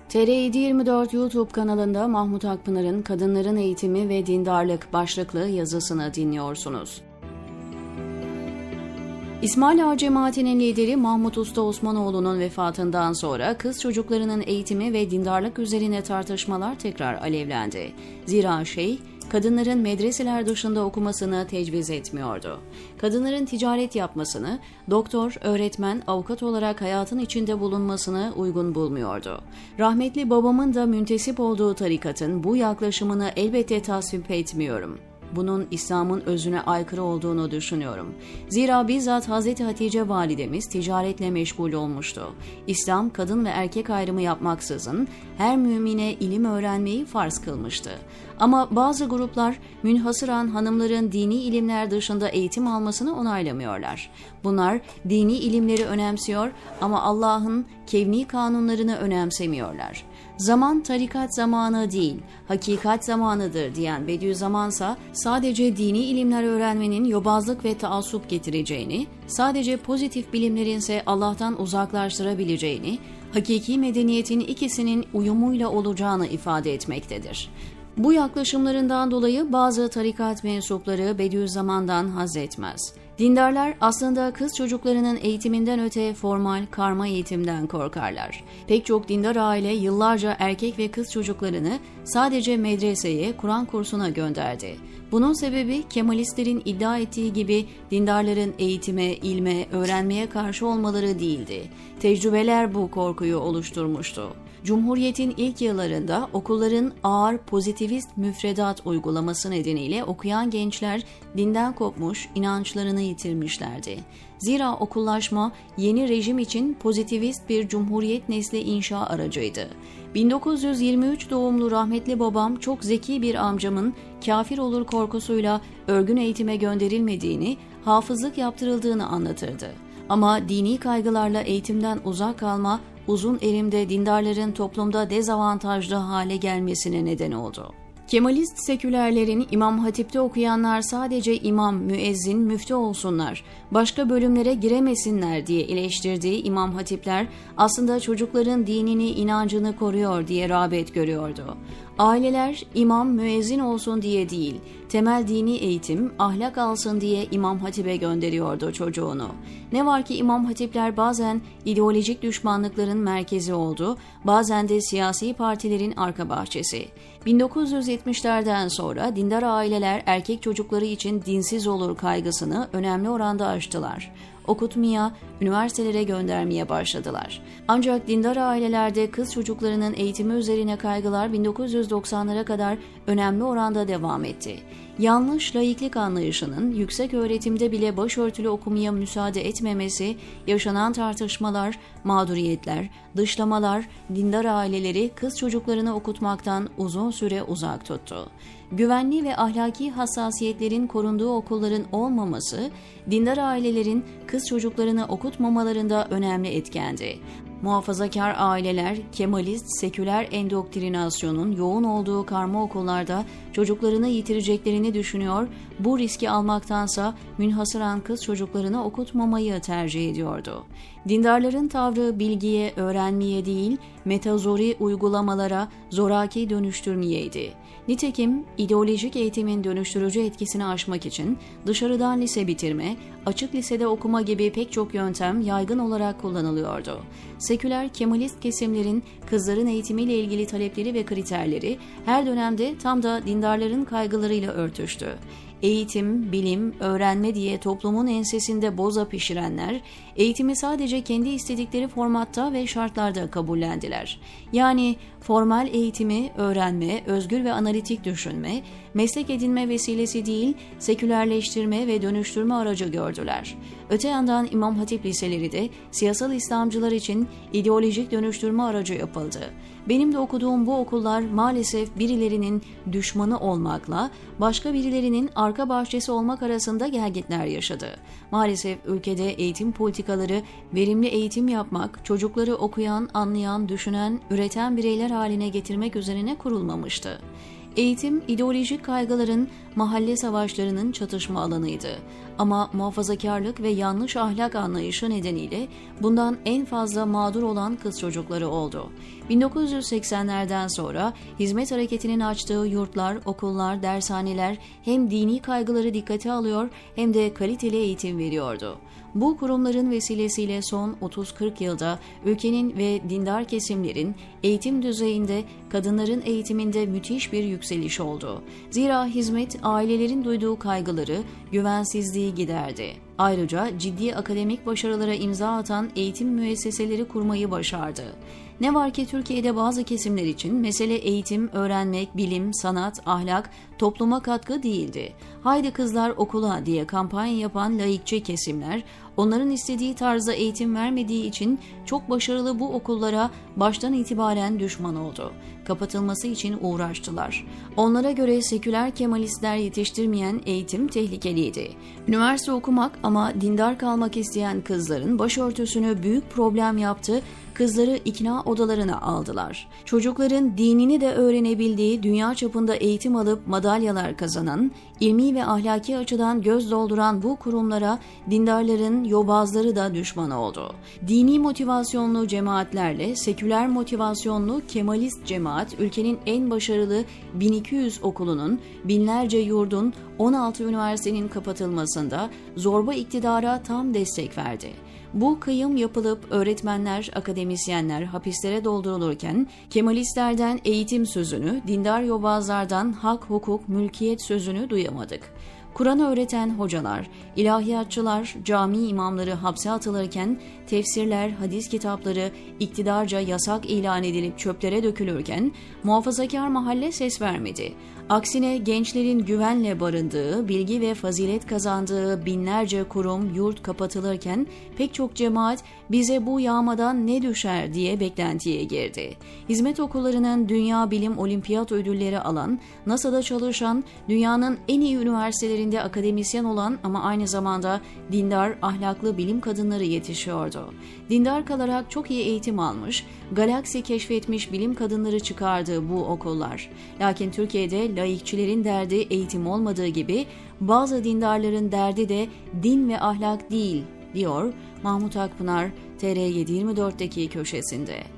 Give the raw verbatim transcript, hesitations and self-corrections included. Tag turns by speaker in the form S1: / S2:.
S1: T R yedi yirmi dört YouTube kanalında Mahmut Akpınar'ın Kadınların Eğitimi ve Dindarlık başlıklı yazısını dinliyorsunuz. İsmail Ağa Cemaati'nin lideri Mahmut Usta Osmanoğlu'nun vefatından sonra kız çocuklarının eğitimi ve dindarlık üzerine tartışmalar tekrar alevlendi. Zira şeyh, kadınların medreseler dışında okumasını tecviz etmiyordu. Kadınların ticaret yapmasını, doktor, öğretmen, avukat olarak hayatın içinde bulunmasını uygun bulmuyordu. Rahmetli babamın da müntesip olduğu tarikatın bu yaklaşımını elbette tasvip etmiyorum. Bunun İslam'ın özüne aykırı olduğunu düşünüyorum. Zira bizzat Hazreti Hatice validemiz ticaretle meşgul olmuştu. İslam kadın ve erkek ayrımı yapmaksızın her mümine ilim öğrenmeyi farz kılmıştı. Ama bazı gruplar münhasıran hanımların dini ilimler dışında eğitim almasını onaylamıyorlar. Bunlar dini ilimleri önemsiyor ama Allah'ın kevni kanunlarını önemsemiyorlar. Zaman tarikat zamanı değil, hakikat zamanıdır diyen Bediüzzamansa sadece dini ilimler öğrenmenin yobazlık ve taassup getireceğini, sadece pozitif bilimlerin ise Allah'tan uzaklaştırabileceğini, hakiki medeniyetin ikisinin uyumuyla olacağını ifade etmektedir. Bu yaklaşımlarından dolayı bazı tarikat mensupları Bediüzzaman'dan haz etmez. Dindarlar aslında kız çocuklarının eğitiminden öte formal karma eğitimden korkarlar. Pek çok dindar aile yıllarca erkek ve kız çocuklarını sadece medreseye, Kur'an kursuna gönderdi. Bunun sebebi Kemalistlerin iddia ettiği gibi dindarların eğitime, ilme, öğrenmeye karşı olmaları değildi. Tecrübeler bu korkuyu oluşturmuştu. Cumhuriyetin ilk yıllarında okulların ağır pozitivist müfredat uygulaması nedeniyle okuyan gençler dinden kopmuş, inançlarını yitirmişlerdi. Zira okullaşma yeni rejim için pozitivist bir cumhuriyet nesli inşa aracıydı. bin dokuz yüz yirmi üç doğumlu rahmetli babam çok zeki bir amcamın kafir olur korkusuyla örgün eğitime gönderilmediğini, hafızlık yaptırıldığını anlatırdı. Ama dini kaygılarla eğitimden uzak kalma, uzun erimde dindarların toplumda dezavantajlı hale gelmesine neden oldu. Kemalist sekülerlerin İmam Hatip'te okuyanlar sadece imam, müezzin, müftü olsunlar, başka bölümlere giremesinler diye eleştirdiği İmam Hatipler aslında çocukların dinini, inancını koruyor diye rağbet görüyordu. Aileler imam, müezzin olsun diye değil, temel dini eğitim, ahlak alsın diye İmam Hatip'e gönderiyordu çocuğunu. Ne var ki İmam Hatipler bazen ideolojik düşmanlıkların merkezi oldu, bazen de siyasi partilerin arka bahçesi. bin dokuz yüz yetmişlerden sonra dindar aileler erkek çocukları için dinsiz olur kaygısını önemli oranda aştılar. Okutmaya, üniversitelere göndermeye başladılar. Ancak dindar ailelerde kız çocuklarının eğitimi üzerine kaygılar bin dokuz yüz doksanlara kadar önemli oranda devam etti. Yanlış laiklik anlayışının yüksek öğretimde bile başörtülü okumaya müsaade etmemesi, yaşanan tartışmalar, mağduriyetler, dışlamalar dindar aileleri kız çocuklarını okutmaktan uzun süre uzak tuttu. Güvenli ve ahlaki hassasiyetlerin korunduğu okulların olmaması, dindar ailelerin kız çocuklarını okutmamalarında önemli etkendi. Muhafazakar aileler, Kemalist, seküler endoktrinasyonun yoğun olduğu karma okullarda çocuklarını yitireceklerini düşünüyor, bu riski almaktansa münhasıran kız çocuklarını okutmamayı tercih ediyordu. Dindarların tavrı bilgiye, öğrenmeye değil, metazori uygulamalara, zoraki dönüştürmeyeydi. Nitekim ideolojik eğitimin dönüştürücü etkisini aşmak için dışarıdan lise bitirme, açık lisede okuma gibi pek çok yöntem yaygın olarak kullanılıyordu. Seküler Kemalist kesimlerin kızların eğitimiyle ilgili talepleri ve kriterleri her dönemde tam da dindarların kaygılarıyla örtüştü. Eğitim, bilim, öğrenme diye toplumun ensesinde boza pişirenler, eğitimi sadece kendi istedikleri formatta ve şartlarda kabullendiler. Yani formal eğitimi, öğrenme, özgür ve analitik düşünme, meslek edinme vesilesi değil, sekülerleştirme ve dönüştürme aracı gördüler. Öte yandan İmam Hatip liseleri de siyasal İslamcılar için ideolojik dönüştürme aracı yapıldı. Benim de okuduğum bu okullar maalesef birilerinin düşmanı olmakla başka birilerinin arka bahçesi olmak arasında gelgitler yaşadı. Maalesef ülkede eğitim politikaları verimli eğitim yapmak, çocukları okuyan, anlayan, düşünen, üreten bireyler haline getirmek üzerine kurulmamıştı. Eğitim, ideolojik kaygıların, mahalle savaşlarının çatışma alanıydı. Ama muhafazakarlık ve yanlış ahlak anlayışı nedeniyle bundan en fazla mağdur olan kız çocukları oldu. bin dokuz yüz seksenlerden sonra hizmet hareketinin açtığı yurtlar, okullar, dershaneler hem dini kaygıları dikkate alıyor hem de kaliteli eğitim veriyordu. Bu kurumların vesilesiyle son otuz kırk yılda ülkenin ve dindar kesimlerin eğitim düzeyinde, kadınların eğitiminde müthiş bir yükseliş oldu. Zira hizmet ailelerin duyduğu kaygıları, güvensizliği giderdi. Ayrıca ciddi akademik başarılara imza atan eğitim müesseseleri kurmayı başardı. Ne var ki Türkiye'de bazı kesimler için mesele eğitim, öğrenmek, bilim, sanat, ahlak, topluma katkı değildi. Haydi kızlar okula diye kampanya yapan laikçi kesimler, onların istediği tarzda eğitim vermediği için çok başarılı bu okullara baştan itibaren düşman oldu. Kapatılması için uğraştılar. Onlara göre seküler Kemalistler yetiştirmeyen eğitim tehlikeliydi. Üniversite okumak ama dindar kalmak isteyen kızların başörtüsünü büyük problem yaptı, kızları ikna odalarına aldılar. Çocukların dinini de öğrenebildiği, dünya çapında eğitim alıp madalyalar kazanan, ilmi ve ahlaki açıdan göz dolduran bu kurumlara dindarların yobazları da düşman oldu. Dini motivasyonlu cemaatlerle seküler motivasyonlu Kemalist cemaat ülkenin en başarılı bin iki yüz okulunun, binlerce yurdun, on altı üniversitenin kapatılmasında zorba iktidara tam destek verdi. Bu kıyım yapılıp öğretmenler, akademisyenler hapislere doldurulurken Kemalistlerden eğitim sözünü, dindar yobazlardan hak, hukuk, mülkiyet sözünü duyamadık. Kur'an öğreten hocalar, ilahiyatçılar, cami imamları hapse atılırken, tefsirler, hadis kitapları iktidarca yasak ilan edilip çöplere dökülürken, muhafazakar mahalle ses vermedi. Aksine gençlerin güvenle barındığı, bilgi ve fazilet kazandığı binlerce kurum, yurt kapatılırken pek çok cemaat bize bu yağmadan ne düşer diye beklentiye girdi. Hizmet okullarının dünya bilim olimpiyat ödülleri alan, NASA'da çalışan, dünyanın en iyi üniversitelerinde akademisyen olan ama aynı zamanda dindar, ahlaklı bilim kadınları yetişiyordu. Dindar kalarak çok iyi eğitim almış, galaksi keşfetmiş bilim kadınları çıkardı bu okullar. Lakin Türkiye'de laikçilerin derdi eğitim olmadığı gibi bazı dindarların derdi de din ve ahlak değil, diyor Mahmut Akpınar T R yedi yirmi dörtteki köşesinde.